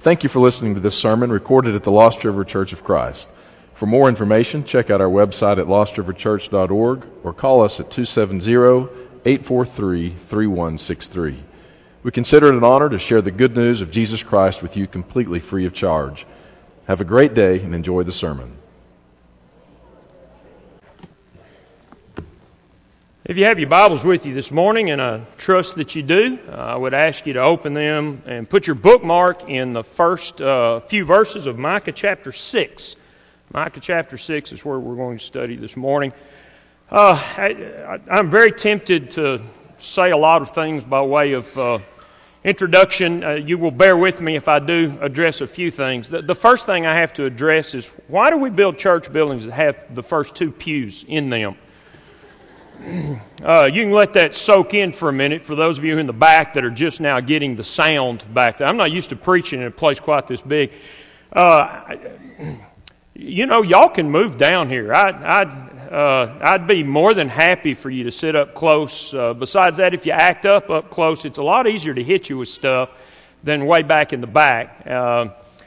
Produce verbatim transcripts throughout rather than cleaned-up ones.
Thank you for listening to this sermon recorded at the Lost River Church of Christ. For more information, check out our website at lost river church dot org or call us at two seven zero, eight four three, three one six three. We consider it an honor to share the good news of Jesus Christ with you completely free of charge. Have a great day and enjoy the sermon. If you have your Bibles with you this morning, and I trust that you do, uh, I would ask you to open them and put your bookmark in the first uh, few verses of Micah chapter six. Micah chapter six is where we're going to study this morning. Uh, I, I'm very tempted to say a lot of things by way of uh, introduction. Uh, you will bear with me if I do address a few things. The, the first thing I have to address is, why do we build church buildings that have the first two pews in them? Uh, you can let that soak in for a minute for those of you in the back that are just now getting the sound back there. I'm not used to preaching in a place quite this big. Uh, you know, y'all can move down here. I, I'd, uh, I'd be more than happy for you to sit up close. Uh, besides that, if you act up up close, it's a lot easier to hit you with stuff than way back in the back. Uh,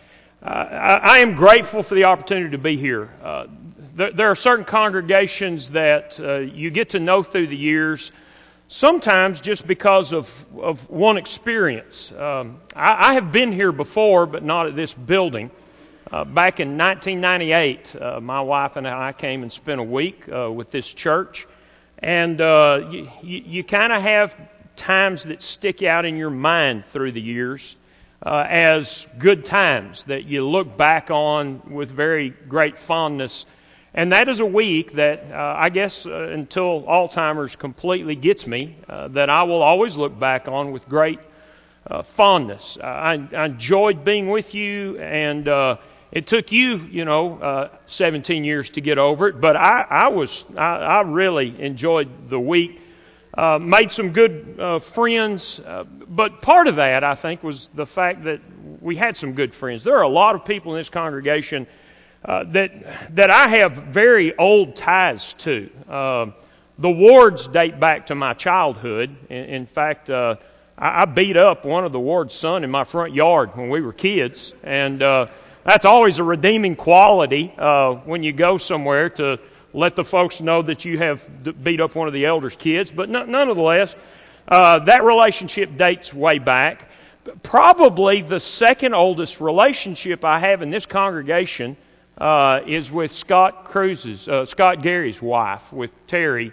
I, I am grateful for the opportunity to be here. Uh, there, there are certain congregations that uh, you get to know through the years, sometimes just because of, of one experience. Um, I, I have been here before, but not at this building. Uh, back in nineteen ninety-eight, uh, my wife and I came and spent a week uh, with this church. And uh, you, you, you kind of have times that stick out in your mind through the years. Uh, as good times that you look back on with very great fondness. And that is a week that uh, I guess uh, until Alzheimer's completely gets me, uh, that I will always look back on with great uh, fondness. Uh, I, I enjoyed being with you, and uh, it took you, you know, uh, seventeen years to get over it, but I, I was, I, I really enjoyed the week. Uh, made some good uh, friends, uh, but part of that, I think, was the fact that we had some good friends. There are a lot of people in this congregation uh, that that I have very old ties to. Uh, the Wards date back to my childhood. In, in fact, uh, I, I beat up one of the Ward's son in my front yard when we were kids, and uh, that's always a redeeming quality uh, when you go somewhere to let the folks know that you have beat up one of the elders' kids. But nonetheless, uh, that relationship dates way back. Probably the second oldest relationship I have in this congregation uh, is with Scott Cruz's, uh, Scott Gary's wife, with Terry.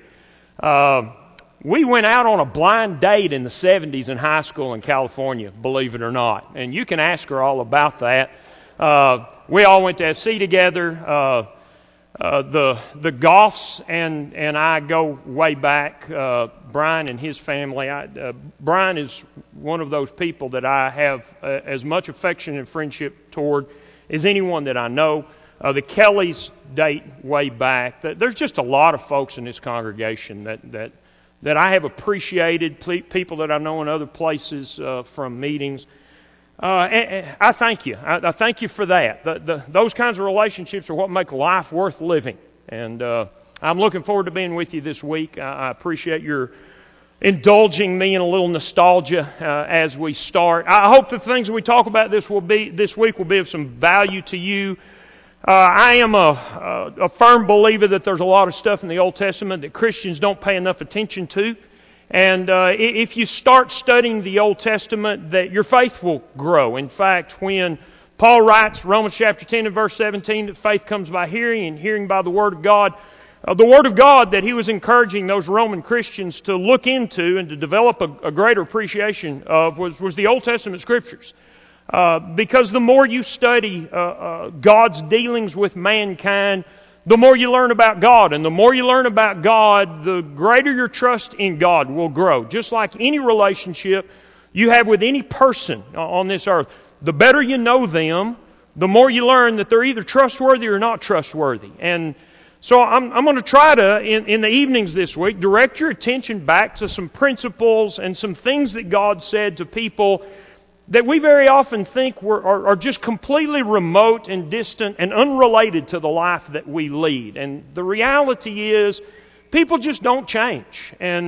Uh, we went out on a blind date in the seventies in high school in California, believe it or not. And you can ask her all about that. Uh, we all went to F C together. Uh, Uh, the the Goffs and and I go way back. Uh, Brian and his family. I, uh, Brian is one of those people that I have uh, as much affection and friendship toward as anyone that I know. Uh, the Kellys date way back. There's just a lot of folks in this congregation that that that I have appreciated. People that I know in other places uh, from meetings. Uh, and, and I thank you. I, I thank you for that. The, the, those kinds of relationships are what make life worth living. And uh, I'm looking forward to being with you this week. I, I appreciate your indulging me in a little nostalgia uh, as we start. I hope the things that we talk about this will be this week will be of some value to you. Uh, I am a, a, a firm believer that there's a lot of stuff in the Old Testament that Christians don't pay enough attention to. And uh, if you start studying the Old Testament, that your faith will grow. In fact, when Paul writes Romans chapter ten and verse seventeen that faith comes by hearing and hearing by the Word of God, uh, the Word of God that he was encouraging those Roman Christians to look into and to develop a, a greater appreciation of was, was the Old Testament Scriptures. Uh, because the more you study uh, uh, God's dealings with mankind, the more you learn about God. And the more you learn about God, the greater your trust in God will grow. Just like any relationship you have with any person on this earth. The better you know them, the more you learn that they're either trustworthy or not trustworthy. And so I'm, I'm going to try to, in, in the evenings this week, direct your attention back to some principles and some things that God said to people that we very often think were, are, are just completely remote and distant and unrelated to the life that we lead. And the reality is, people just don't change. And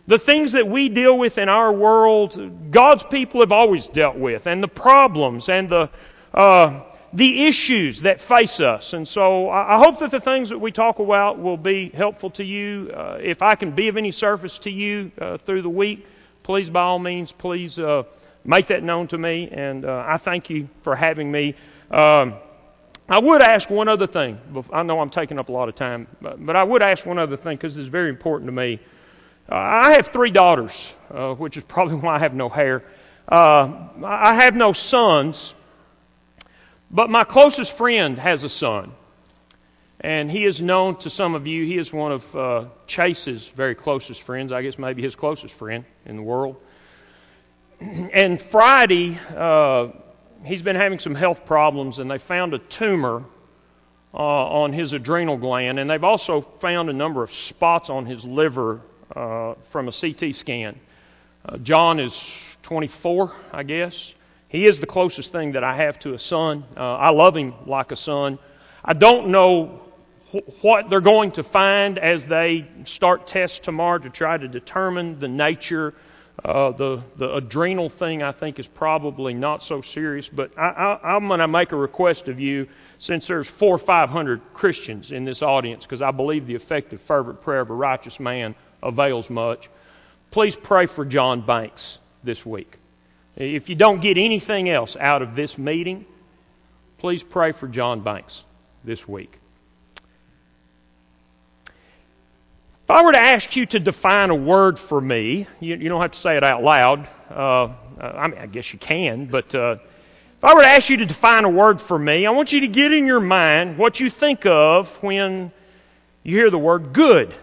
The things that we deal with in our world, God's people have always dealt with, and the problems and the uh, the issues that face us. And so I hope that the things that we talk about will be helpful to you. Uh, if I can be of any service to you uh, through the week, please, by all means, please uh, make that known to me. And uh, I thank you for having me. Um, I would ask one other thing. I know I'm taking up a lot of time, but, but I would ask one other thing because it's very important to me. Uh, I have three daughters, uh, which is probably why I have no hair. Uh, I have no sons. But my closest friend has a son, and he is known to some of you. He is one of uh, Chase's very closest friends, I guess maybe his closest friend in the world. And Friday, uh, he's been having some health problems, and they found a tumor uh, on his adrenal gland, and they've also found a number of spots on his liver uh, from a C T scan. Uh, John is twenty-four, I guess. He is the closest thing that I have to a son. Uh, I love him like a son. I don't know wh- what they're going to find as they start tests tomorrow to try to determine the nature. Uh, the, the adrenal thing, I think, is probably not so serious. But I, I, I'm going to make a request of you, since there's four or five hundred Christians in this audience, because I believe the effective, fervent prayer of a righteous man avails much. Please pray for John Banks this week. If you don't get anything else out of this meeting, please pray for John Banks this week. If I were to ask you to define a word for me, you, you don't have to say it out loud. Uh, I mean, I guess you can, but uh, if I were to ask you to define a word for me, I want you to get in your mind what you think of when you hear the word good.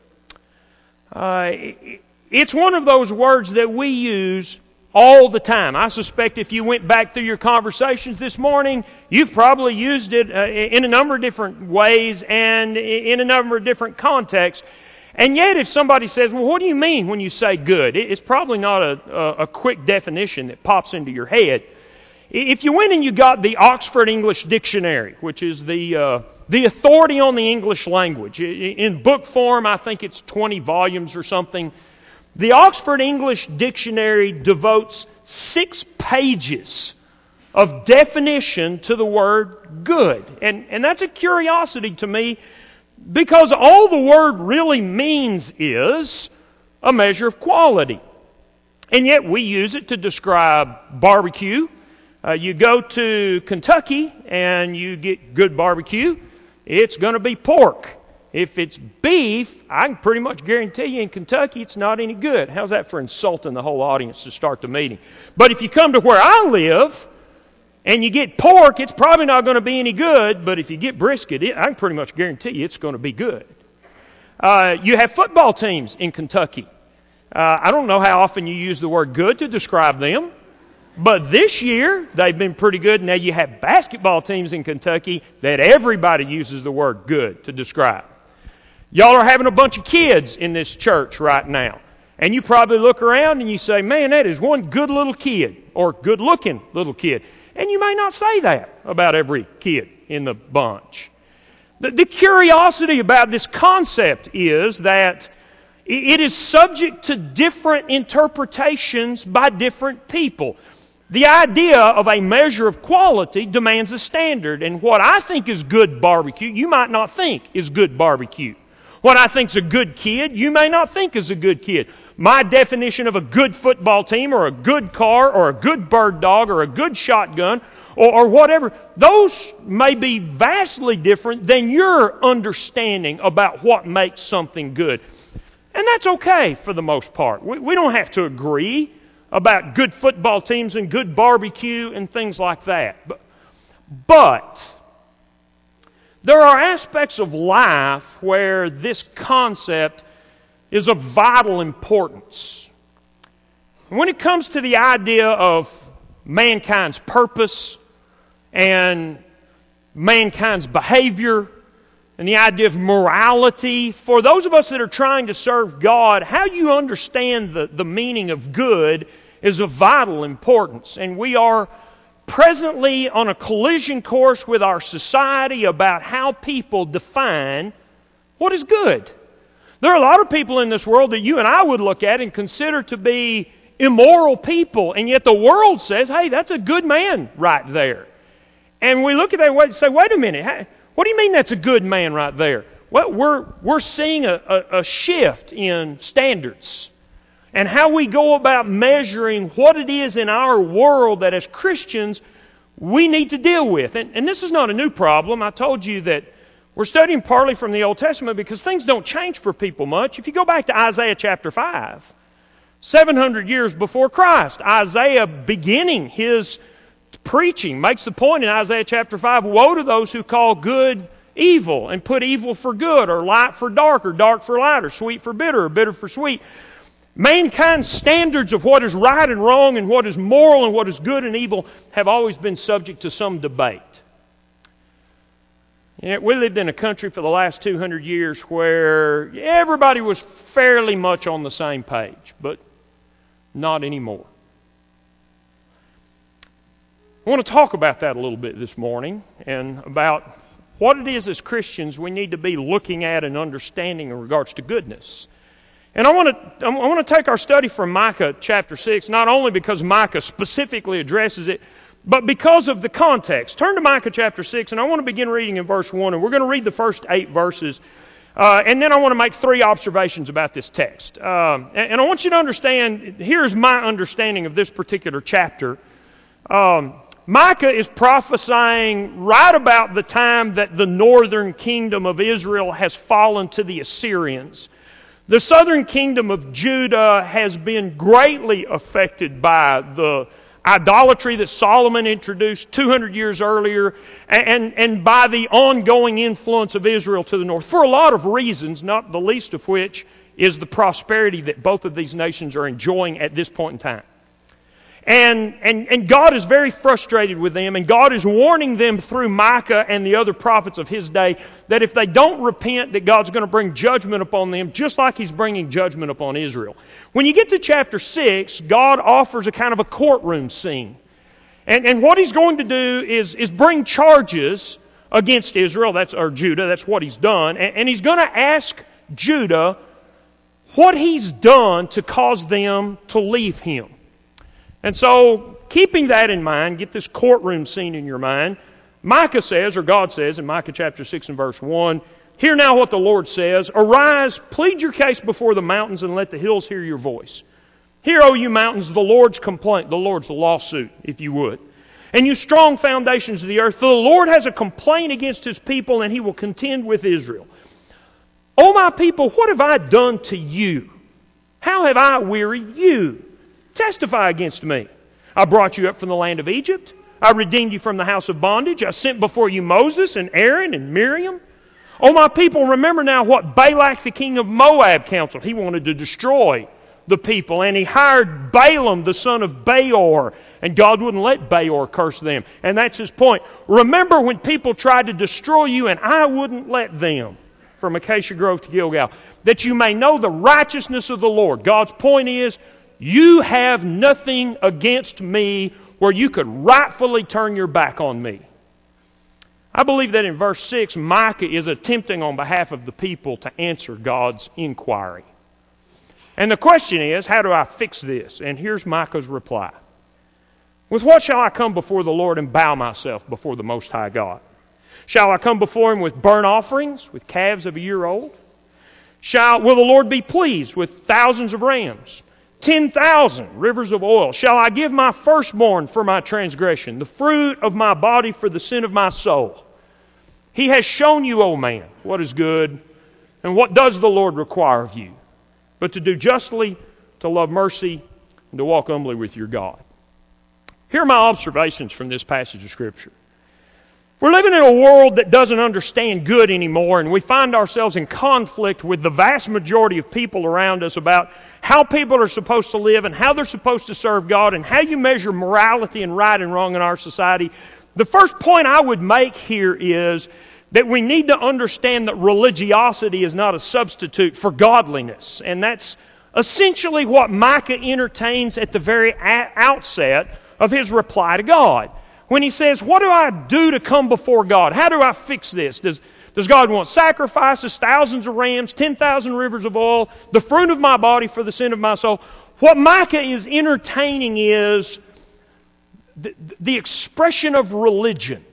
Uh, it, it's one of those words that we use all the time. I suspect if you went back through your conversations this morning, you've probably used it uh, in a number of different ways and in a number of different contexts. And yet if somebody says, well, what do you mean when you say good? It's probably not a, a, a quick definition that pops into your head. If you went and you got the Oxford English Dictionary, which is the uh, the authority on the English language, in book form, I think it's twenty volumes or something. The Oxford English Dictionary devotes six pages of definition to the word good. And, and that's a curiosity to me, because all the word really means is a measure of quality. And yet we use it to describe barbecue. Uh, you go to Kentucky and you get good barbecue, it's going to be pork. If it's beef, I can pretty much guarantee you in Kentucky it's not any good. How's that for insulting the whole audience to start the meeting? But if you come to where I live and you get pork, it's probably not going to be any good. But if you get brisket, it, I can pretty much guarantee you it's going to be good. Uh, you have football teams in Kentucky. Uh, I don't know how often you use the word good to describe them. But this year, they've been pretty good. Now you have basketball teams in Kentucky that everybody uses the word good to describe. Y'all are having a bunch of kids in this church right now. And you probably look around and you say, man, that is one good little kid, or good-looking little kid. And you may not say that about every kid in the bunch. The, the curiosity about this concept is that it is subject to different interpretations by different people. The idea of a measure of quality demands a standard. And what I think is good barbecue, you might not think is good barbecue. What I think is a good kid, you may not think is a good kid. My definition of a good football team, or a good car, or a good bird dog, or a good shotgun, or, or whatever, those may be vastly different than your understanding about what makes something good. And that's okay for the most part. We, we don't have to agree about good football teams and good barbecue and things like that. But, but there are aspects of life where this concept is of vital importance. When it comes to the idea of mankind's purpose and mankind's behavior and the idea of morality, for those of us that are trying to serve God, how you understand the, the meaning of good is of vital importance. And we are presently on a collision course with our society about how people define what is good. There are a lot of people in this world that you and I would look at and consider to be immoral people, and yet the world says, hey, that's a good man right there. And we look at that and say, wait a minute, what do you mean that's a good man right there? Well, we're, we're seeing a, a, a shift in standards and how we go about measuring what it is in our world that as Christians we need to deal with. And, and this is not a new problem. I told you that we're studying partly from the Old Testament because things don't change for people much. If you go back to Isaiah chapter five, seven hundred years before Christ, Isaiah beginning his preaching makes the point in Isaiah chapter five, woe to those who call good evil and put evil for good, or light for dark, or dark for light, or sweet for bitter, or bitter for sweet. Mankind's standards of what is right and wrong and what is moral and what is good and evil have always been subject to some debate. Yeah, we lived in a country for the last two hundred years where everybody was fairly much on the same page, but not anymore. I want to talk about that a little bit this morning, and about what it is as Christians we need to be looking at and understanding in regards to goodness. And I want to I want to take our study from Micah chapter six, not only because Micah specifically addresses it, but because of the context. Turn to Micah chapter six, and I want to begin reading in verse one, and we're going to read the first eight verses, uh, and then I want to make three observations about this text. Um, and, and I want you to understand, here's my understanding of this particular chapter. Um, Micah is prophesying right about the time that the northern kingdom of Israel has fallen to the Assyrians. The southern kingdom of Judah has been greatly affected by the idolatry that Solomon introduced two hundred years earlier, and, and by the ongoing influence of Israel to the north, for a lot of reasons, not the least of which is the prosperity that both of these nations are enjoying at this point in time. And, and, and God is very frustrated with them, and God is warning them through Micah and the other prophets of his day that if they don't repent, that God's going to bring judgment upon them, just like He's bringing judgment upon Israel. When you get to chapter six, God offers a kind of a courtroom scene. And, and what He's going to do is, is bring charges against Israel, that's or Judah, that's what He's done, and, and He's going to ask Judah what He's done to cause them to leave Him. And so, keeping that in mind, get this courtroom scene in your mind. Micah says, or God says in Micah chapter six and verse one, hear now what the Lord says, arise, plead your case before the mountains, and let the hills hear your voice. Hear, O you mountains, the Lord's complaint, the Lord's lawsuit, if you would. And you strong foundations of the earth, for the Lord has a complaint against His people, and He will contend with Israel. O my people, what have I done to you? How have I wearied you? Testify against me. I brought you up from the land of Egypt. I redeemed you from the house of bondage. I sent before you Moses and Aaron and Miriam. O my people, remember now what Balak the king of Moab counseled. He wanted to destroy the people, and he hired Balaam the son of Beor, and God wouldn't let Beor curse them. And that's his point. Remember when people tried to destroy you, and I wouldn't let them, from Acacia Grove to Gilgal, that you may know the righteousness of the Lord. God's point is, you have nothing against me where you could rightfully turn your back on me. I believe that in verse six, Micah is attempting on behalf of the people to answer God's inquiry. And the question is, how do I fix this? And here's Micah's reply. With what shall I come before the Lord and bow myself before the Most High God? Shall I come before Him with burnt offerings, with calves of a year old? Shall, will the Lord be pleased with thousands of rams? Ten thousand rivers of oil. Shall I give my firstborn for my transgression, the fruit of my body for the sin of my soul? He has shown you, O man, what is good, and what does the Lord require of you, but to do justly, to love mercy, and to walk humbly with your God. Here are my observations from this passage of Scripture. We're living in a world that doesn't understand good anymore, and we find ourselves in conflict with the vast majority of people around us about how people are supposed to live and how they're supposed to serve God and how you measure morality and right and wrong in our society. The first point I would make here is that we need to understand that religiosity is not a substitute for godliness. And that's essentially what Micah entertains at the very outset of his reply to God. When he says, what do I do to come before God? How do I fix this? Does, Does God want sacrifices, thousands of rams, ten thousand rivers of oil, the fruit of my body for the sin of my soul? What Micah is entertaining is the, the expression of religion.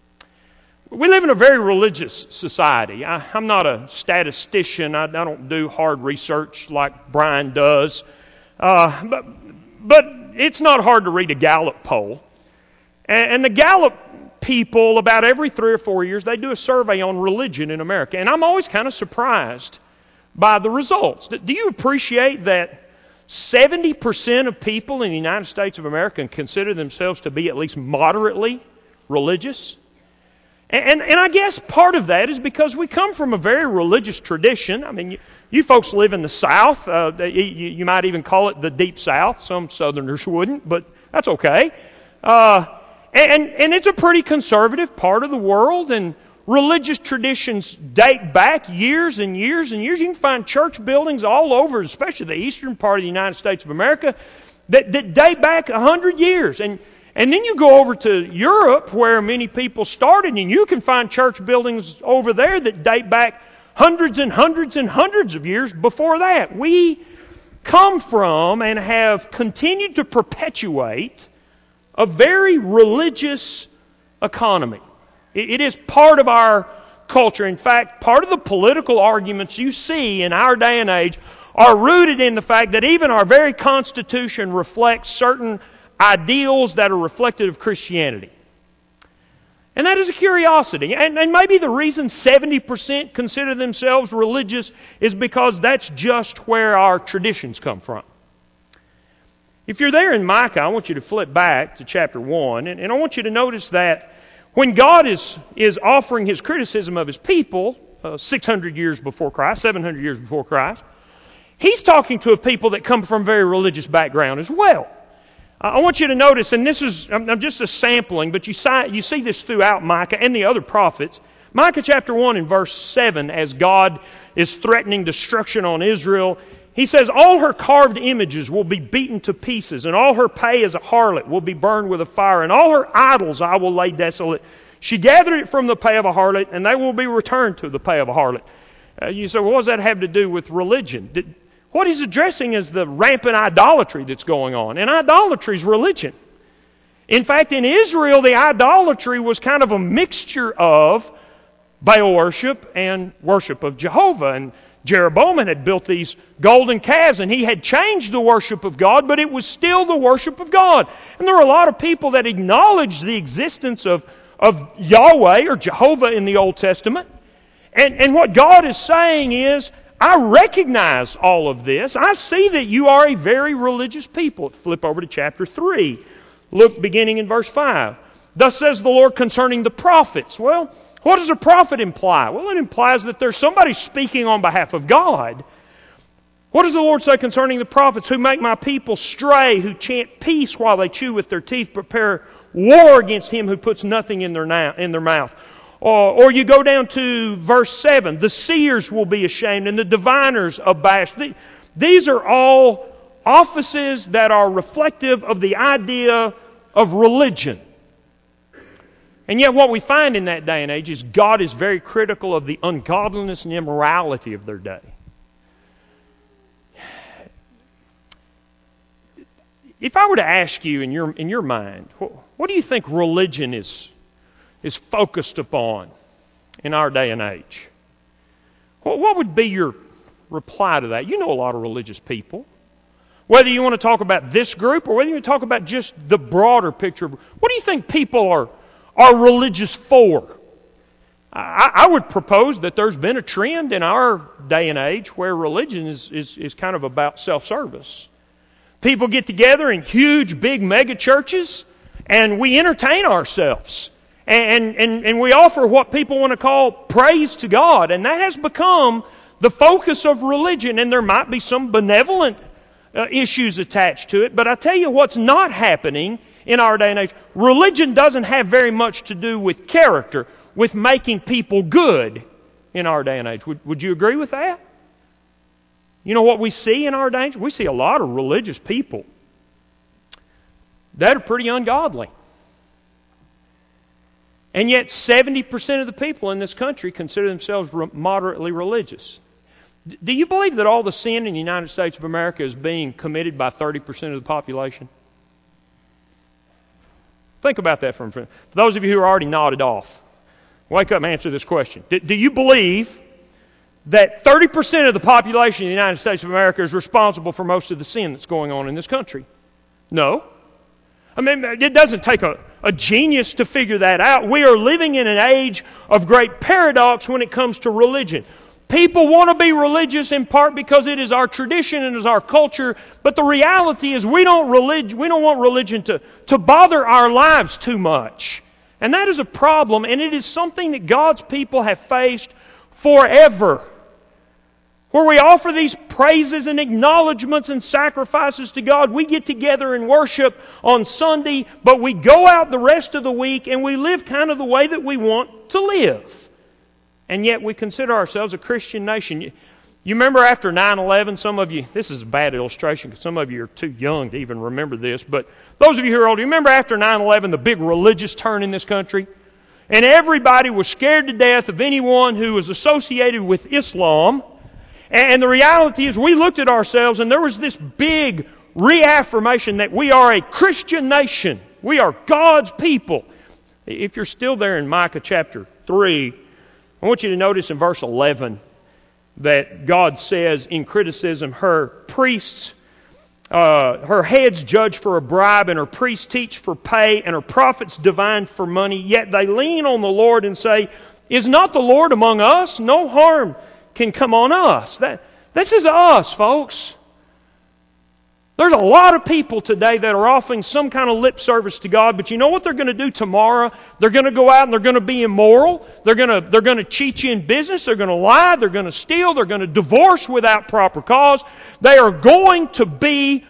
We live in a very religious society. I, I'm not a statistician. I, I don't do hard research like Brian does. Uh, but, but it's not hard to read a Gallup poll. And, and the Gallup people, about every three or four years, they do a survey on religion in America. And I'm always kind of surprised by the results. Do you appreciate that seventy percent of people in the United States of America consider themselves to be at least moderately religious? And, and I guess part of that is because we come from a very religious tradition. I mean, you, you folks live in the South. Uh, you, you might even call it the Deep South. Some Southerners wouldn't, but that's okay. Uh, and, and it's a pretty conservative part of the world, and religious traditions date back years and years and years. You can find church buildings all over, especially the eastern part of the United States of America, that, that date back a hundred years. And And then you go over to Europe, where many people started, and you can find church buildings over there that date back hundreds and hundreds and hundreds of years before that. We come from and have continued to perpetuate a very religious economy. It is part of our culture. In fact, part of the political arguments you see in our day and age are rooted in the fact that even our very Constitution reflects certain ideals that are reflective of Christianity. And that is a curiosity. And, and maybe the reason seventy percent consider themselves religious is because that's just where our traditions come from. If you're there in Micah, I want you to flip back to chapter one, and, and I want you to notice that when God is, is offering His criticism of His people, uh, six hundred years before Christ, seven hundred years before Christ, He's talking to a people that come from a very religious background as well. I want you to notice, and this is I'm just a sampling, but you see, you see this throughout Micah and the other prophets. Micah chapter one and verse seven, as God is threatening destruction on Israel, He says, "All her carved images will be beaten to pieces, and all her pay as a harlot will be burned with a fire, and all her idols I will lay desolate. She gathered it from the pay of a harlot, and they will be returned to the pay of a harlot." Uh, you say, well, what does that have to do with religion? Did, What he's addressing is the rampant idolatry that's going on. And idolatry is religion. In fact, in Israel, the idolatry was kind of a mixture of Baal worship and worship of Jehovah. And Jeroboam had built these golden calves, and he had changed the worship of God, but it was still the worship of God. And there were a lot of people that acknowledged the existence of, of Yahweh or Jehovah in the Old Testament. And, and what God is saying is, I recognize all of this. I see that you are a very religious people. Flip over to chapter three. Look beginning in verse five. "Thus says the Lord concerning the prophets." Well, what does a prophet imply? Well, it implies that there's somebody speaking on behalf of God. What does the Lord say concerning the prophets? "Who make my people stray, who chant peace while they chew with their teeth, prepare war against him who puts nothing in their, na- in their mouth." Or, or you go down to verse seven. "The seers will be ashamed, and the diviners abashed." These are all offices that are reflective of the idea of religion. And yet what we find in that day and age is God is very critical of the ungodliness and immorality of their day. If I were to ask you in your, in your mind, what, what do you think religion is? is focused upon in our day and age? Well, what would be your reply to that? You know a lot of religious people. Whether you want to talk about this group or whether you want to talk about just the broader picture. What do you think people are, are religious for? I, I would propose that there's been a trend in our day and age where religion is, is, is kind of about self-service. People get together in huge, big mega churches and we entertain ourselves. And, and, and we offer what people want to call praise to God. And that has become the focus of religion. And there might be some benevolent uh, issues attached to it. But I tell you what's not happening in our day and age. Religion doesn't have very much to do with character, with making people good in our day and age. Would, would you agree with that? You know what we see in our day and age? We see a lot of religious people that are pretty ungodly. And yet seventy percent of the people in this country consider themselves re- moderately religious. D- do you believe that all the sin in the United States of America is being committed by thirty percent of the population? Think about that for a minute. For those of you who are already nodded off, wake up and answer this question. D- do you believe that thirty percent of the population in the United States of America is responsible for most of the sin that's going on in this country? No. I mean, it doesn't take a, a genius to figure that out. We are living in an age of great paradox when it comes to religion. People want to be religious in part because it is our tradition and is our culture, but the reality is we don't relig- we don't want religion to, to bother our lives too much. And that is a problem, and it is something that God's people have faced forever. Where we offer these praises and acknowledgments and sacrifices to God. We get together and worship on Sunday, but we go out the rest of the week and we live kind of the way that we want to live. And yet we consider ourselves a Christian nation. You, you remember after nine eleven, some of you, this is a bad illustration because some of you are too young to even remember this, but those of you who are older, you remember after nine eleven, the big religious turn in this country? And everybody was scared to death of anyone who was associated with Islam. And the reality is we looked at ourselves and there was this big reaffirmation that we are a Christian nation. We are God's people. If you're still there in Micah chapter three, I want you to notice in verse eleven that God says in criticism, her priests, uh, her heads judge for a bribe, and her priests teach for pay, and her prophets divine for money. Yet they lean on the Lord and say, is not the Lord among us? No harm can come on us. That, this is us, folks. There's a lot of people today that are offering some kind of lip service to God, but you know what they're going to do tomorrow? They're going to go out and they're going to be immoral. They're going to, they're going to cheat you in business. They're going to lie. They're going to steal. They're going to divorce without proper cause. They are going to be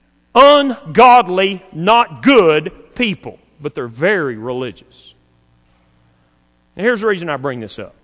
ungodly, not good people, but they're very religious. And here's the reason I bring this up.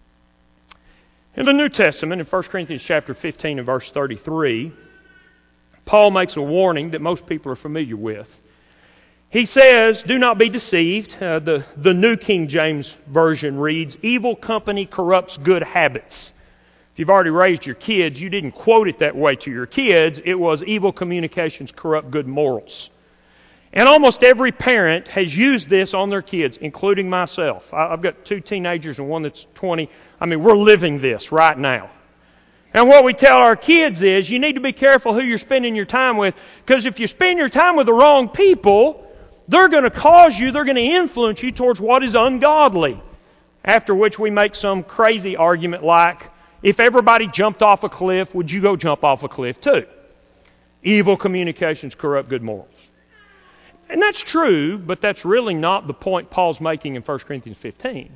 In the New Testament, in First Corinthians chapter fifteen and verse thirty-three, Paul makes a warning that most people are familiar with. He says, do not be deceived. Uh, the, the New King James Version reads, evil company corrupts good habits. If you've already raised your kids, you didn't quote it that way to your kids. It was evil communications corrupt good morals. And almost every parent has used this on their kids, including myself. I've got two teenagers and one that's twenty. I mean, we're living this right now. And what we tell our kids is, you need to be careful who you're spending your time with, because if you spend your time with the wrong people, they're going to cause you, they're going to influence you towards what is ungodly. After which we make some crazy argument like, if everybody jumped off a cliff, would you go jump off a cliff too? Evil communications corrupt good morals. And that's true, but that's really not the point Paul's making in First Corinthians fifteen.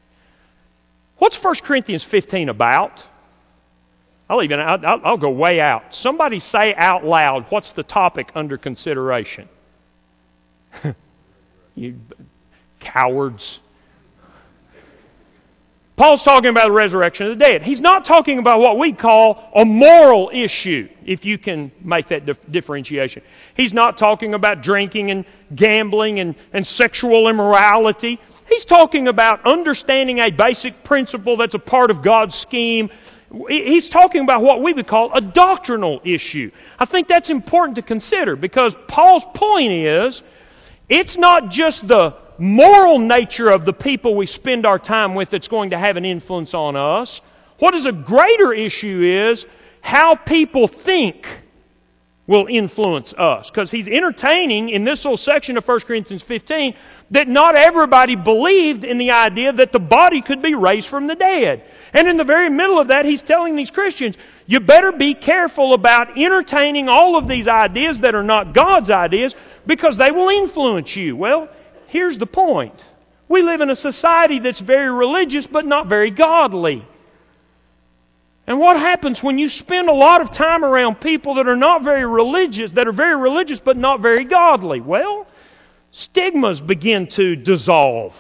What's First Corinthians fifteen about? I'll even I'll, I'll go way out. Somebody say out loud, what's the topic under consideration? You cowards. Paul's talking about the resurrection of the dead. He's not talking about what we call a moral issue, if you can make that dif- differentiation. He's not talking about drinking and gambling and, and sexual immorality. He's talking about understanding a basic principle that's a part of God's scheme. He's talking about what we would call a doctrinal issue. I think that's important to consider because Paul's point is, it's not just the moral nature of the people we spend our time with that's going to have an influence on us. What is a greater issue is how people think will influence us. Because he's entertaining in this little section of First Corinthians fifteen that not everybody believed in the idea that the body could be raised from the dead. And in the very middle of that, he's telling these Christians, you better be careful about entertaining all of these ideas that are not God's ideas because they will influence you. Well, here's the point. We live in a society that's very religious but not very godly. And what happens when you spend a lot of time around people that are not very religious, that are very religious but not very godly? Well, stigmas begin to dissolve.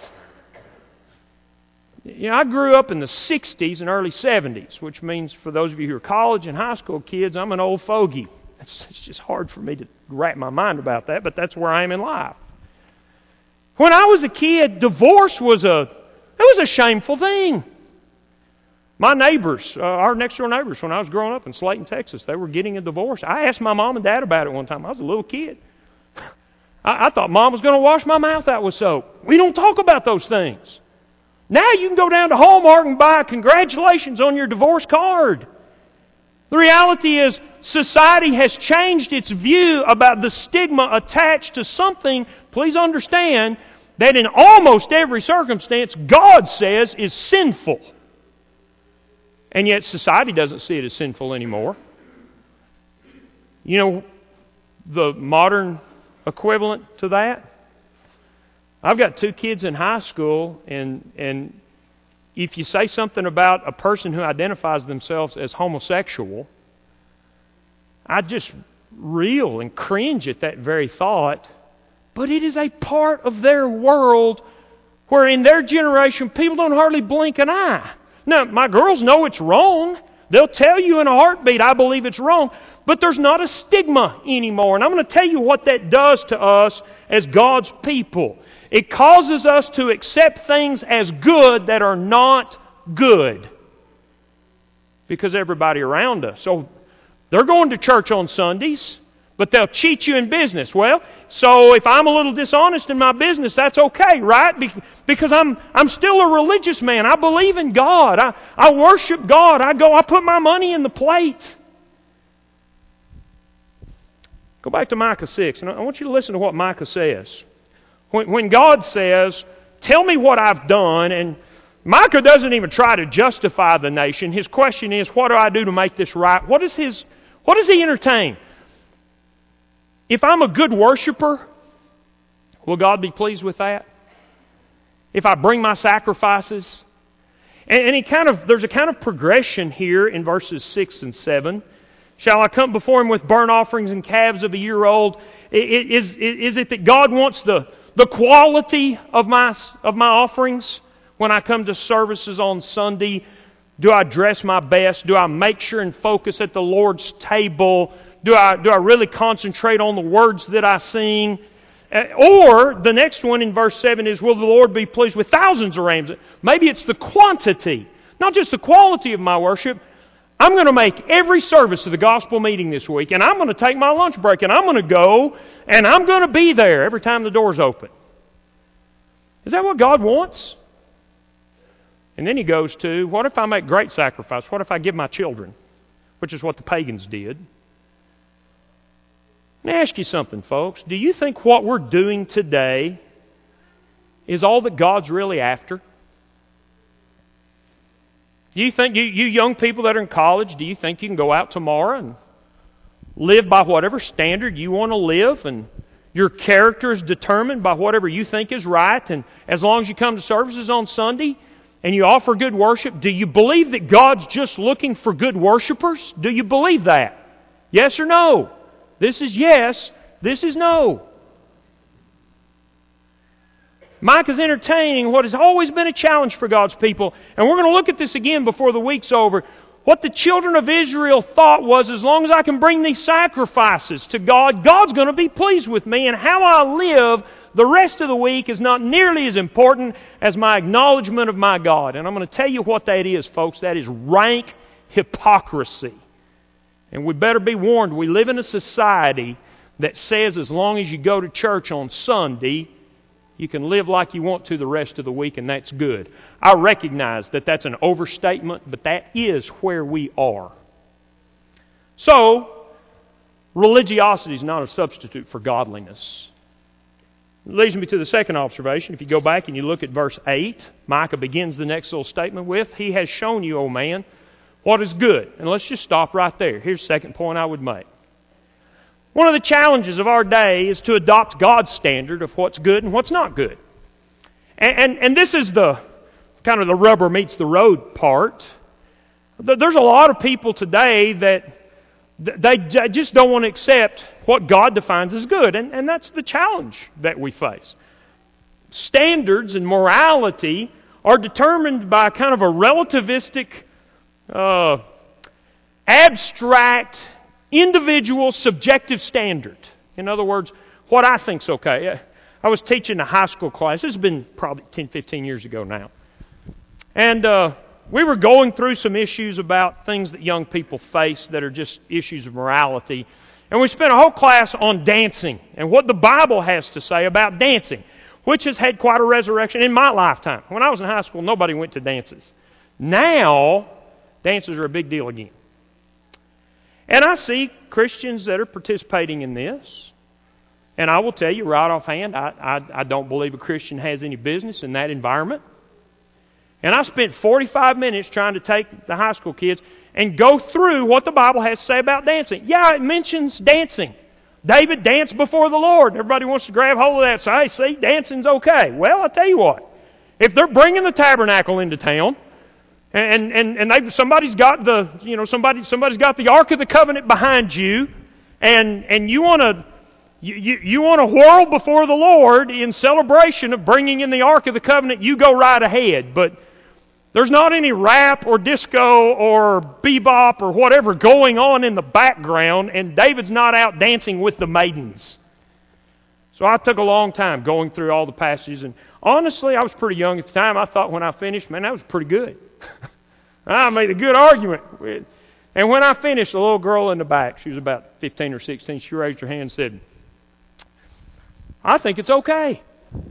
You know, I grew up in the sixties and early seventies, which means for those of you who are college and high school kids, I'm an old fogey. It's, it's just hard for me to wrap my mind about that, but that's where I am in life. When I was a kid, divorce was a, it was a shameful thing. My neighbors, uh, our next door neighbors, when I was growing up in Slayton, Texas, they were getting a divorce. I asked my mom and dad about it one time. I was a little kid. I, I thought Mom was going to wash my mouth out with soap. We don't talk about those things. Now you can go down to Hallmark and buy congratulations on your divorce card. The reality is society has changed its view about the stigma attached to something, please understand, that in almost every circumstance God says is sinful. And yet society doesn't see it as sinful anymore. You know the modern equivalent to that? I've got two kids in high school, and and if you say something about a person who identifies themselves as homosexual, I just reel and cringe at that very thought. But it is a part of their world where in their generation people don't hardly blink an eye. Now, my girls know it's wrong. They'll tell you in a heartbeat, I believe it's wrong. But there's not a stigma anymore. And I'm going to tell you what that does to us as God's people. It causes us to accept things as good that are not good. Because everybody around us. So they're going to church on Sundays, but they'll cheat you in business. Well, so if I'm a little dishonest in my business, that's okay, right? Because I'm I'm still a religious man. I believe in God. I, I worship God. I go, I put my money in the plate. Go back to Micah six, and I want you to listen to what Micah says. When, when God says, tell me what I've done, and Micah doesn't even try to justify the nation. His question is, what do I do to make this right? What is his, what does he entertain? If I'm a good worshiper, will God be pleased with that? If I bring my sacrifices? And, and he kind of, there's a kind of progression here in verses six and seven. Shall I come before Him with burnt offerings and calves of a year old? Is, is it that God wants the, the quality of my, of my offerings? When I come to services on Sunday, do I dress my best? Do I make sure and focus at the Lord's table? Do I, do I really concentrate on the words that I sing? Or the next one in verse seven is, will the Lord be pleased with thousands of rams? Maybe it's the quantity, not just the quality of my worship. I'm going to make every service of the gospel meeting this week, and I'm going to take my lunch break, and I'm going to go, and I'm going to be there every time the door's open. Is that what God wants? And then he goes to, what if I make great sacrifice? What if I give my children? Which is what the pagans did. Let me ask you something, folks. Do you think what we're doing today is all that God's really after? Do you think, you, you young people that are in college, do you think you can go out tomorrow and live by whatever standard you want to live, and your character is determined by whatever you think is right, and as long as you come to services on Sunday and you offer good worship, do you believe that God's just looking for good worshipers? Do you believe that? Yes or no? This is yes, this is no. Micah's entertaining what has always been a challenge for God's people. And we're going to look at this again before the week's over. What the children of Israel thought was, as long as I can bring these sacrifices to God, God's going to be pleased with me. And how I live the rest of the week is not nearly as important as my acknowledgement of my God. And I'm going to tell you what that is, folks. That is rank hypocrisy. And we better be warned, we live in a society that says as long as you go to church on Sunday, you can live like you want to the rest of the week, and that's good. I recognize that that's an overstatement, but that is where we are. So, religiosity is not a substitute for godliness. It leads me to the second observation. If you go back and you look at verse eight, Micah begins the next little statement with, He has shown you, O man, what is good. And let's just stop right there. Here's the second point I would make. One of the challenges of our day is to adopt God's standard of what's good and what's not good. And, and, and this is the kind of the rubber meets the road part. There's a lot of people today that they just don't want to accept what God defines as good. And, and that's the challenge that we face. Standards and morality are determined by kind of a relativistic, uh, abstract, individual, subjective standard. In other words, what I think's okay. I was teaching a high school class. This has been probably ten, fifteen years ago now. And uh, we were going through some issues about things that young people face that are just issues of morality. And we spent a whole class on dancing and what the Bible has to say about dancing, which has had quite a resurrection in my lifetime. When I was in high school, nobody went to dances. Now, dances are a big deal again. And I see Christians that are participating in this. And I will tell you right offhand, I, I, I don't believe a Christian has any business in that environment. And I spent forty-five minutes trying to take the high school kids and go through what the Bible has to say about dancing. Yeah, it mentions dancing. David danced before the Lord. Everybody wants to grab hold of that. So, hey, see, dancing's okay. Well, I tell you what. If they're bringing the tabernacle into town, and and and they somebody's got the you know somebody somebody's got the Ark of the Covenant behind you, and and you want to you you, you want to whirl before the Lord in celebration of bringing in the Ark of the Covenant, you go right ahead. But there's not any rap or disco or bebop or whatever going on in the background, and David's not out dancing with the maidens. So I took a long time going through all the passages, and honestly, I was pretty young at the time. I thought when I finished, man, that was pretty good. I made a good argument. And when I finished, the little girl in the back, she was about fifteen or sixteen, she raised her hand and said, I think it's okay.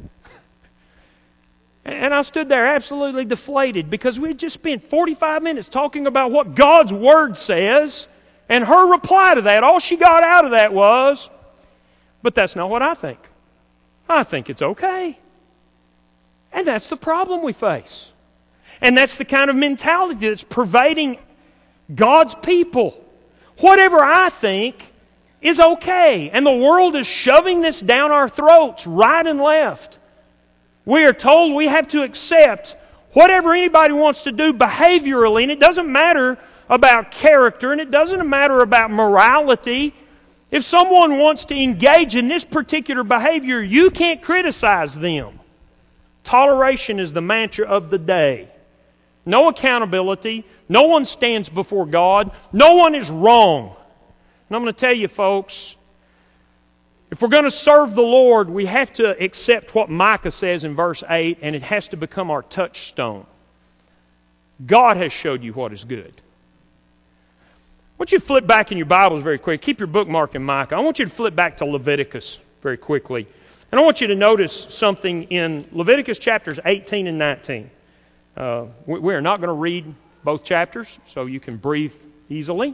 And I stood there absolutely deflated because we had just spent forty-five minutes talking about what God's Word says, and her reply to that, all she got out of that was, but that's not what I think. I think it's okay. And that's the problem we face. And that's the kind of mentality that's pervading God's people. Whatever I think is okay. And the world is shoving this down our throats right and left. We are told we have to accept whatever anybody wants to do behaviorally, and it doesn't matter about character, and it doesn't matter about morality. If someone wants to engage in this particular behavior, you can't criticize them. Toleration is the mantra of the day. No accountability. No one stands before God. No one is wrong. And I'm going to tell you, folks, if we're going to serve the Lord, we have to accept what Micah says in verse eight, and it has to become our touchstone. God has showed you what is good. I want you to flip back in your Bibles very quick. Keep your bookmark in Micah. I want you to flip back to Leviticus very quickly. And I want you to notice something in Leviticus chapters eighteen and nineteen. Uh, we are not going to read both chapters, so you can breathe easily.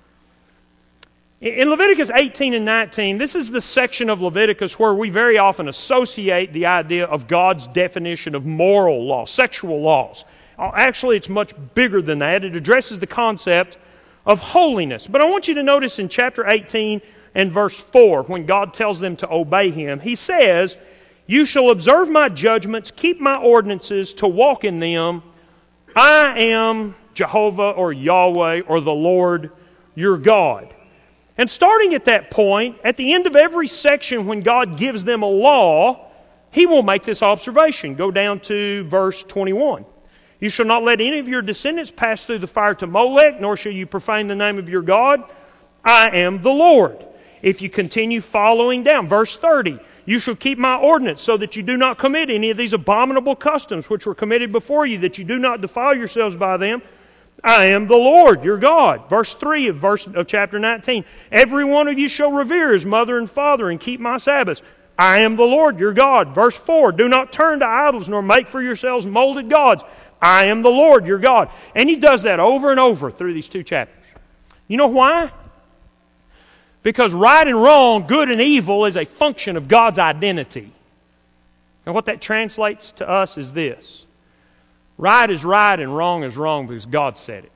In Leviticus eighteen and nineteen, this is the section of Leviticus where we very often associate the idea of God's definition of moral law, sexual laws. Actually, it's much bigger than that. It addresses the concept of holiness. But I want you to notice in chapter eighteen and verse four, when God tells them to obey Him, He says, "You shall observe my judgments, keep my ordinances, to walk in them. I am Jehovah," or Yahweh, or the Lord your God. And starting at that point, at the end of every section when God gives them a law, He will make this observation. Go down to verse twenty-one. "You shall not let any of your descendants pass through the fire to Molech, nor shall you profane the name of your God. I am the Lord." If you continue following down, verse thirty, "You shall keep my ordinance so that you do not commit any of these abominable customs which were committed before you, that you do not defile yourselves by them. I am the Lord your God." Verse three of, verse, of chapter nineteen, "Every one of you shall revere his mother and father and keep my Sabbaths. I am the Lord your God." Verse four, "Do not turn to idols nor make for yourselves molded gods. I am the Lord your God." And He does that over and over through these two chapters. You know why? Because right and wrong, good and evil is a function of God's identity. And what that translates to us is this: right is right and wrong is wrong because God said it.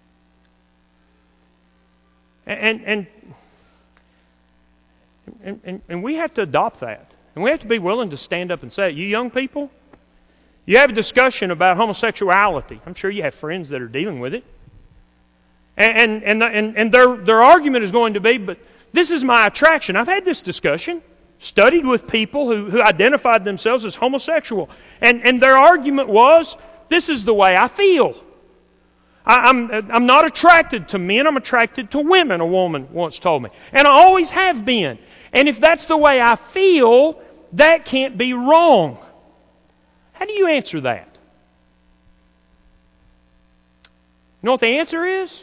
And and and, and, and we have to adopt that. And we have to be willing to stand up and say it. You young people, you have a discussion about homosexuality. I'm sure you have friends that are dealing with it. And and and, and their, their argument is going to be, but this is my attraction. I've had this discussion, studied with people who, who identified themselves as homosexual. And, and their argument was, this is the way I feel. I, I'm, I'm not attracted to men, I'm attracted to women, a woman once told me. And I always have been. And if that's the way I feel, that can't be wrong. How do you answer that? You know what the answer is?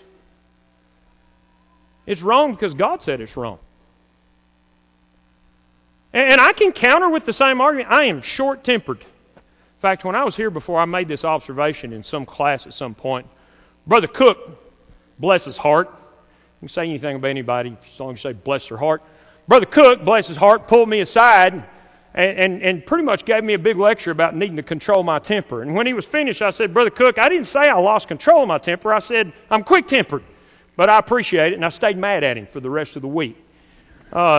It's wrong because God said it's wrong. And I can counter with the same argument. I am short-tempered. In fact, when I was here before, I made this observation in some class at some point. Brother Cook, bless his heart. You can say anything about anybody as long as you say bless their heart. Brother Cook, bless his heart, pulled me aside and, and, and pretty much gave me a big lecture about needing to control my temper. And when he was finished, I said, Brother Cook, I didn't say I lost control of my temper. I said, I'm quick-tempered. But I appreciate it, and I stayed mad at him for the rest of the week. Uh,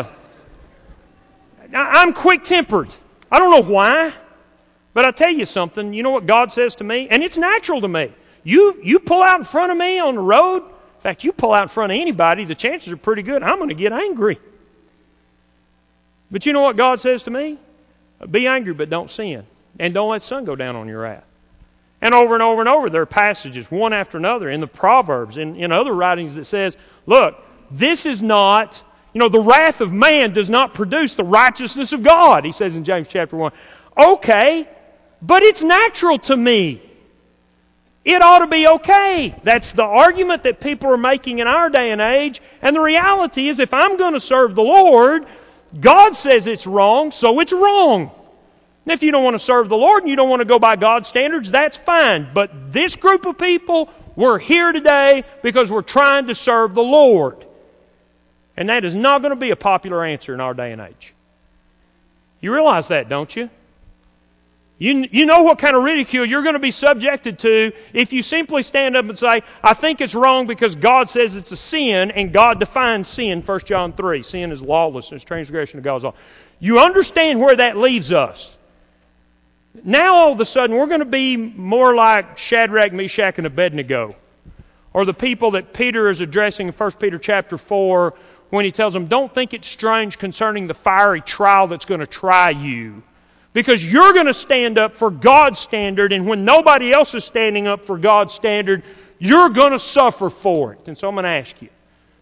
I'm quick-tempered. I don't know why, but I tell you something. You know what God says to me? And it's natural to me. You, you pull out in front of me on the road. In fact, you pull out in front of anybody, the chances are pretty good I'm going to get angry. But you know what God says to me? Be angry, but don't sin. And don't let the sun go down on your wrath. And over and over and over, there are passages, one after another, in the Proverbs, in, in other writings that says, look, this is not, you know, the wrath of man does not produce the righteousness of God, he says in James chapter one. Okay, but it's natural to me. It ought to be okay. That's the argument that people are making in our day and age. And the reality is, if I'm going to serve the Lord, God says it's wrong, so it's wrong. And if you don't want to serve the Lord and you don't want to go by God's standards, that's fine. But this group of people, we're here today because we're trying to serve the Lord. And that is not going to be a popular answer in our day and age. You realize that, don't you? You, you know what kind of ridicule you're going to be subjected to if you simply stand up and say, I think it's wrong because God says it's a sin, and God defines sin, First John three. Sin is lawlessness, transgression of God's law. You understand where that leaves us. Now all of a sudden we're going to be more like Shadrach, Meshach, and Abednego. Or the people that Peter is addressing in First Peter chapter four when he tells them, don't think it's strange concerning the fiery trial that's going to try you. Because you're going to stand up for God's standard, and when nobody else is standing up for God's standard, you're going to suffer for it. And so I'm going to ask you,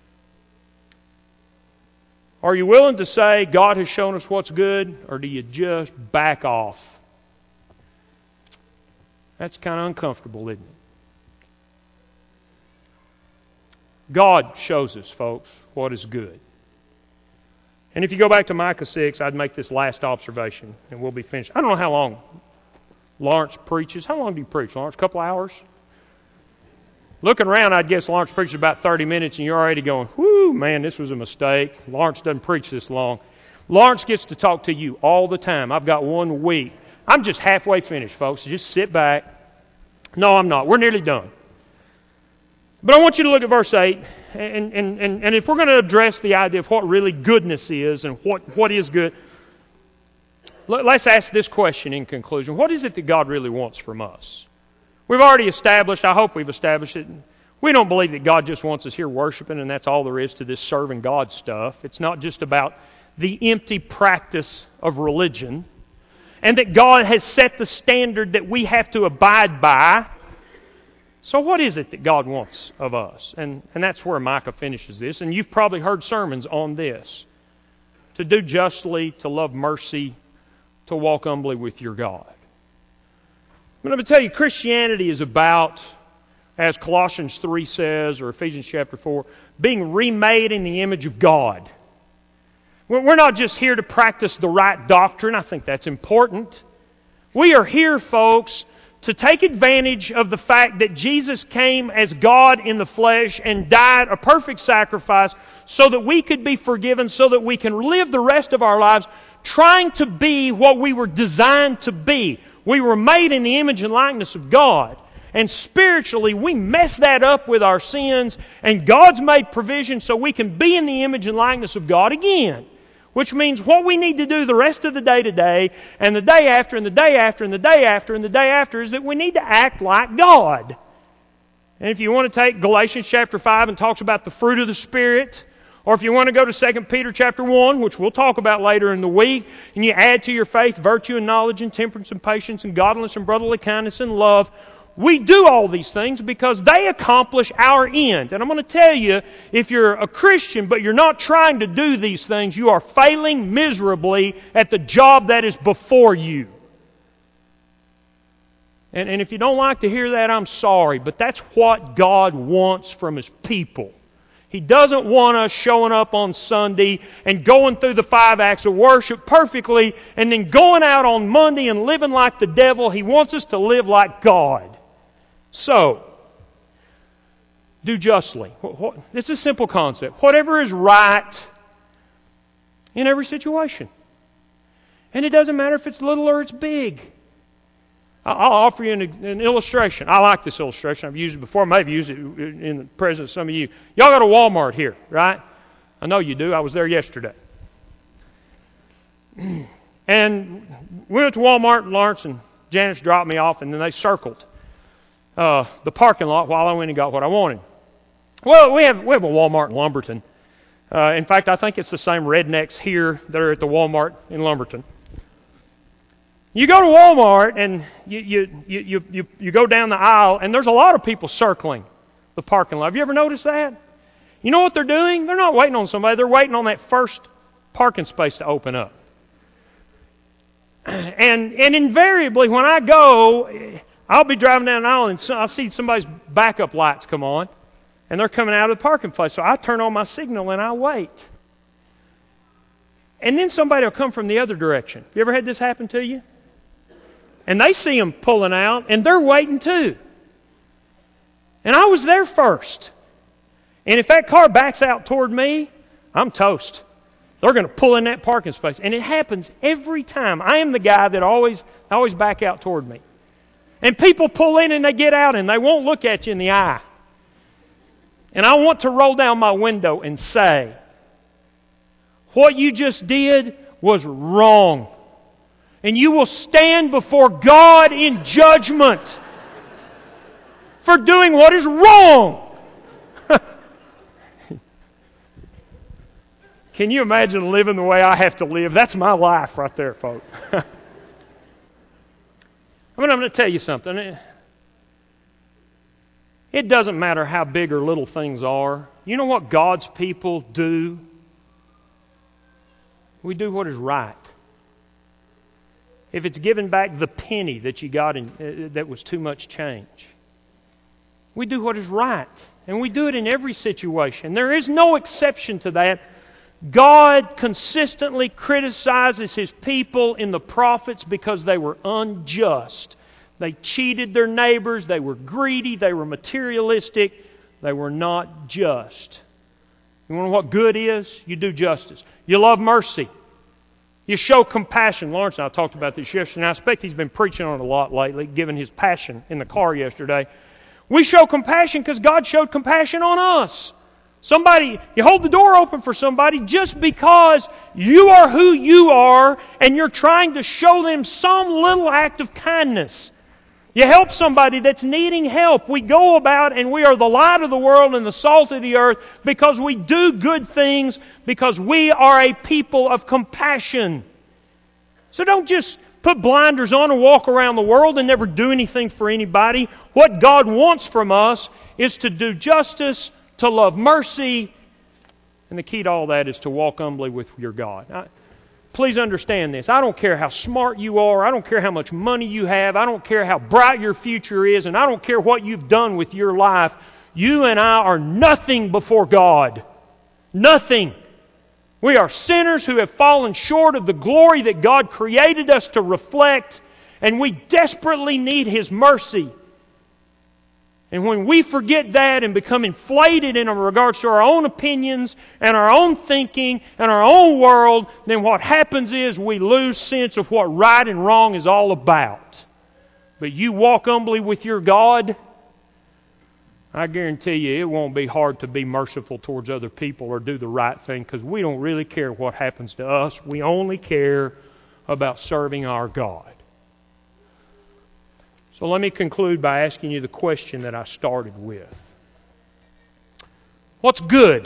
are you willing to say God has shown us what's good, or do you just back off? That's kind of uncomfortable, isn't it? God shows us, folks, what is good. And if you go back to Micah six, I'd make this last observation, and we'll be finished. I don't know how long Lawrence preaches. How long do you preach, Lawrence? A couple hours? Looking around, I'd guess Lawrence preaches about thirty minutes, and you're already going, whoo, man, this was a mistake. Lawrence doesn't preach this long. Lawrence gets to talk to you all the time. I've got one week. I'm just halfway finished, folks. Just sit back. No, I'm not. We're nearly done. But I want you to look at verse eight, and, and, and, and if we're going to address the idea of what really goodness is and what, what is good, let's ask this question in conclusion. What is it that God really wants from us? We've already established, I hope we've established it, we don't believe that God just wants us here worshiping and that's all there is to this serving God stuff. It's not just about the empty practice of religion, and that God has set the standard that we have to abide by. So what is it that God wants of us? And, and that's where Micah finishes this. And you've probably heard sermons on this. To do justly, to love mercy, to walk humbly with your God. I'm going to tell you, Christianity is about, as Colossians three says, or Ephesians chapter four, being remade in the image of God. We're not just here to practice the right doctrine. I think that's important. We are here, folks, to take advantage of the fact that Jesus came as God in the flesh and died a perfect sacrifice so that we could be forgiven, so that we can live the rest of our lives trying to be what we were designed to be. We were made in the image and likeness of God. And spiritually, we mess that up with our sins, and God's made provision so we can be in the image and likeness of God again. Which means what we need to do the rest of the day today, and the day after, and the day after, and the day after, and the day after, is that we need to act like God. And if you want to take Galatians chapter five and talks about the fruit of the Spirit, or if you want to go to Second Peter chapter one, which we'll talk about later in the week, and you add to your faith virtue and knowledge and temperance and patience and godliness and brotherly kindness and love, we do all these things because they accomplish our end. And I'm going to tell you, if you're a Christian but you're not trying to do these things, you are failing miserably at the job that is before you. And, and if you don't like to hear that, I'm sorry, but that's what God wants from His people. He doesn't want us showing up on Sunday and going through the five acts of worship perfectly and then going out on Monday and living like the devil. He wants us to live like God. So, do justly. It's a simple concept. Whatever is right in every situation. And it doesn't matter if it's little or it's big. I'll offer you an, an illustration. I like this illustration. I've used it before. I may have used it in the presence of some of you. Y'all got a Walmart here, right? I know you do. I was there yesterday. And we went to Walmart in Lawrence, and Janice dropped me off, and then they circled uh, the parking lot while I went and got what I wanted. Well, we have we have a Walmart in Lumberton. Uh, in fact, I think it's the same rednecks here that are at the Walmart in Lumberton. You go to Walmart and you, you, you, you, you go down the aisle and there's a lot of people circling the parking lot. Have you ever noticed that? You know what they're doing? They're not waiting on somebody. They're waiting on that first parking space to open up. And and invariably when I go, I'll be driving down the aisle and I'll see somebody's backup lights come on and they're coming out of the parking place. So I turn on my signal and I wait. And then somebody will come from the other direction. You ever had this happen to you? And they see them pulling out, and they're waiting too. And I was there first. And if that car backs out toward me, I'm toast. They're going to pull in that parking space. And it happens every time. I am the guy that always always back out toward me. And people pull in and they get out, and they won't look at you in the eye. And I want to roll down my window and say, what you just did was wrong. And you will stand before God in judgment for doing what is wrong. Can you imagine living the way I have to live? That's my life right there, folks. I mean, I'm going to tell you something. It doesn't matter how big or little things are. You know what God's people do? We do what is right. If it's giving back the penny that you got in, uh, that was too much change. We do what is right. And we do it in every situation. There is no exception to that. God consistently criticizes His people in the prophets because they were unjust. They cheated their neighbors. They were greedy. They were materialistic. They were not just. You want to know what good is? You do justice. You love mercy. You show compassion. Lawrence and I talked about this yesterday, and I expect he's been preaching on it a lot lately, given his passion in the car yesterday. We show compassion because God showed compassion on us. Somebody, you hold the door open for somebody just because you are who you are and you're trying to show them some little act of kindness. You help somebody that's needing help. We go about and we are the light of the world and the salt of the earth because we do good things, because we are a people of compassion. So don't just put blinders on and walk around the world and never do anything for anybody. What God wants from us is to do justice, to love mercy, and the key to all that is to walk humbly with your God. I, Please understand this. I don't care how smart you are. I don't care how much money you have. I don't care how bright your future is. And I don't care what you've done with your life. You and I are nothing before God. Nothing. We are sinners who have fallen short of the glory that God created us to reflect. And we desperately need His mercy. And when we forget that and become inflated in regards to our own opinions and our own thinking and our own world, then what happens is we lose sense of what right and wrong is all about. But you walk humbly with your God, I guarantee you it won't be hard to be merciful towards other people or do the right thing, because we don't really care what happens to us. We only care about serving our God. So let me conclude by asking you the question that I started with. What's good?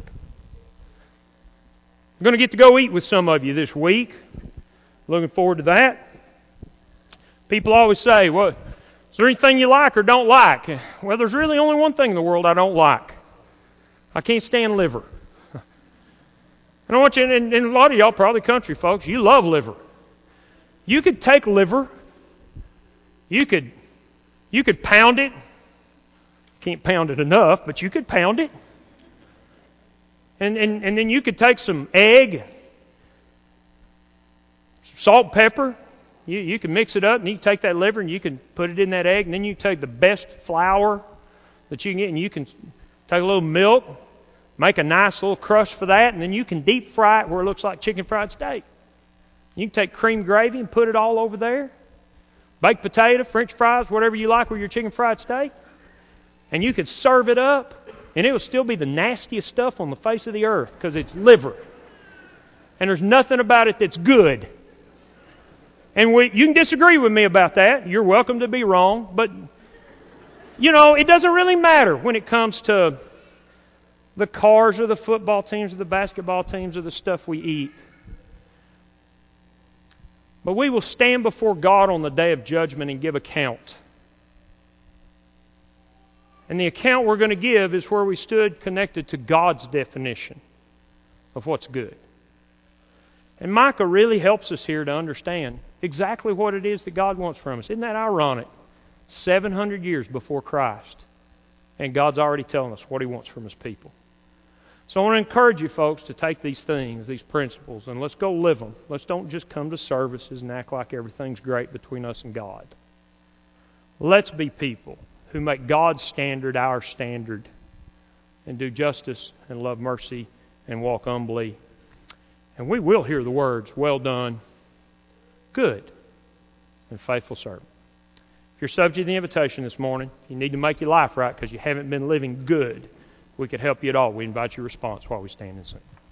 I'm going to get to go eat with some of you this week. Looking forward to that. People always say, well, Is there anything you like or don't like? Well, there's really only one thing in the world I don't like. I can't stand liver. And I want you, and, and a lot of y'all, probably country folks, you love liver. You could take liver, you could, you could pound it. Can't pound it enough, but you could pound it. And, and, and then you could take some egg, salt, pepper. You, you can mix it up, and you can take that liver and you can put it in that egg, and then you take the best flour that you can get, and you can take a little milk, make a nice little crust for that, and then you can deep fry it where it looks like chicken fried steak. You can take cream gravy and put it all over there. Baked potato, French fries, whatever you like with your chicken fried steak. And you could serve it up, and it will still be the nastiest stuff on the face of the earth because it's liver. And there's nothing about it that's good. And we, you can disagree with me about that. You're welcome to be wrong. But, you know, it doesn't really matter when it comes to the cars or the football teams or the basketball teams or the stuff we eat. But we will stand before God on the day of judgment and give account. And the account we're going to give is where we stood connected to God's definition of what's good. And Micah really helps us here to understand exactly what it is that God wants from us. Isn't that ironic? seven hundred years before Christ. And God's already telling us what He wants from His people. So I want to encourage you folks to take these things, these principles, and let's go live them. Let's don't just come to services and act like everything's great between us and God. Let's be people who make God's standard our standard and do justice and love mercy and walk humbly. And we will hear the words, well done, good and faithful servant. If you're subject to the invitation this morning, you need to make your life right because you haven't been living good. We could help you at all. We invite your response while we stand and sing.